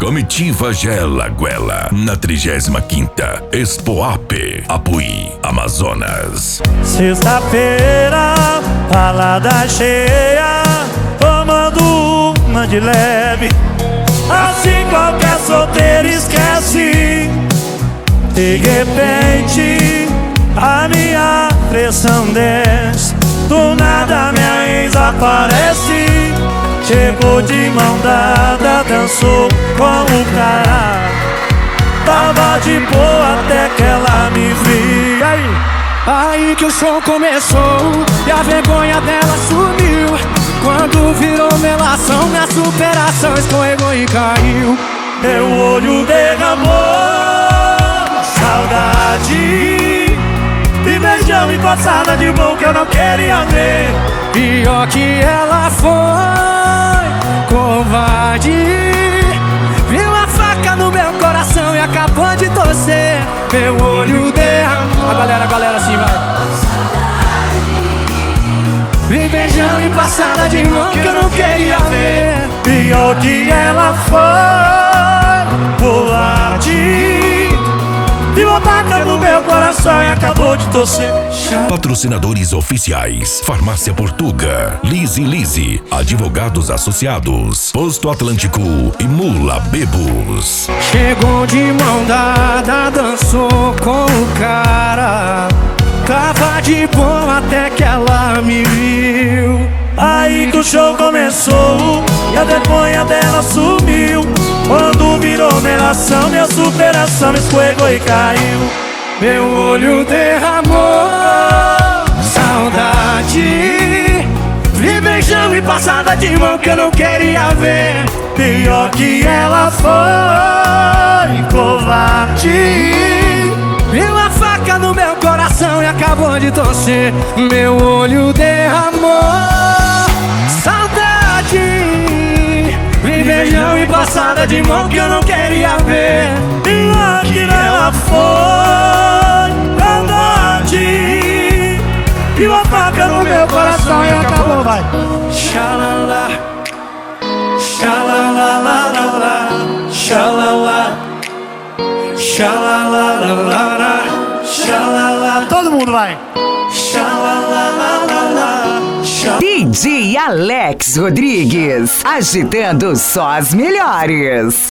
Comitiva Gela Guela, na 35ª Expoap, Apuí, Amazonas. Sexta-feira, balada cheia, tomando uma de leve. Assim qualquer solteiro esquece. De repente, a minha pressão desce. Do nada minha ex aparece. Chegou de mão dada, dançou com o cara. Tava de boa até que ela me viu. Aí que o show começou e a vergonha dela sumiu. Quando virou melação, minha superação escorregou e caiu. Meu olho derramou saudade e beijão e passada de mão que eu não queria ver. Pior que ela foi covarde. Viu a faca no meu coração e acabou de torcer. Meu olho derramou. A galera assim vai. Me beijão e passada de mão que eu não queria ver. Pior que ela foi covarde. Viu a faca no meu coração e acabou de torcer. Patrocinadores oficiais: Farmácia Portuga, Lise, Advogados Associados, Posto Atlântico e Mula Bebos. Chegou de mão dada, dançou com o cara. Tava de boa até que ela me viu. Aí que o show começou e a vergonha dela sumiu. Quando virou melação, minha superação escorregou e caiu. Meu olho derramou saudade. Vi beijão e passada de mão que eu não queria ver. Pior que ela foi covarde. Viu a faca no meu coração e acabou de torcer. Meu olho derramou saudade. Vi beijão e passada de mão que eu não queria ver. Pior que ela foi verdade. Viu a faca no meu coração e acabou, vai. Xalala, Xalalalala, xalala, xalalalala, xalala. Todo mundo vai. Xalalalala, DJ Alex Rodrigues, agitando só as melhores.